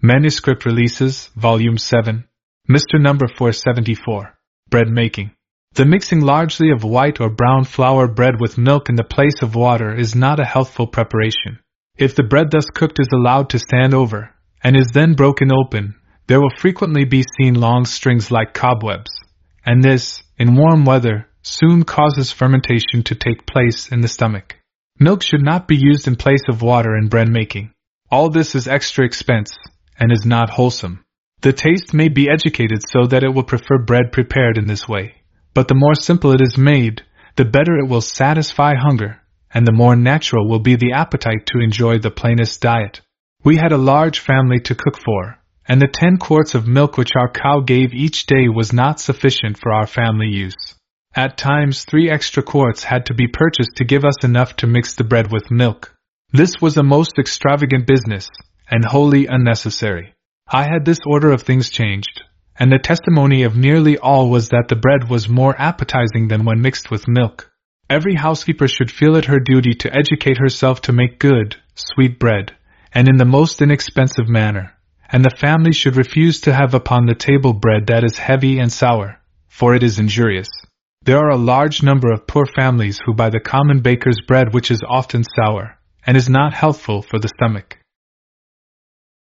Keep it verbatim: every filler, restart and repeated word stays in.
Manuscript Releases, Volume seven. Mister Number four seventy-four. Bread Making. The mixing largely of white or brown flour bread with milk in the place of water is not a healthful preparation. If the bread thus cooked is allowed to stand over, and is then broken open, there will frequently be seen long strings like cobwebs, and this, in warm weather, soon causes fermentation to take place in the stomach. Milk should not be used in place of water in bread making. All this is extra expense, and is not wholesome. The taste may be educated so that it will prefer bread prepared in this way, but the more simple it is made, the better it will satisfy hunger, and the more natural will be the appetite to enjoy the plainest diet. We had a large family to cook for, and the ten quarts of milk which our cow gave each day was not sufficient for our family use. At times three extra quarts had to be purchased to give us enough to mix the bread with milk. This was a most extravagant business, and wholly unnecessary. I had this order of things changed, and the testimony of nearly all was that the bread was more appetizing than when mixed with milk. Every housekeeper should feel it her duty to educate herself to make good, sweet bread, and in the most inexpensive manner, and the family should refuse to have upon the table bread that is heavy and sour, for it is injurious. There are a large number of poor families who buy the common baker's bread which is often sour, and is not healthful for the stomach.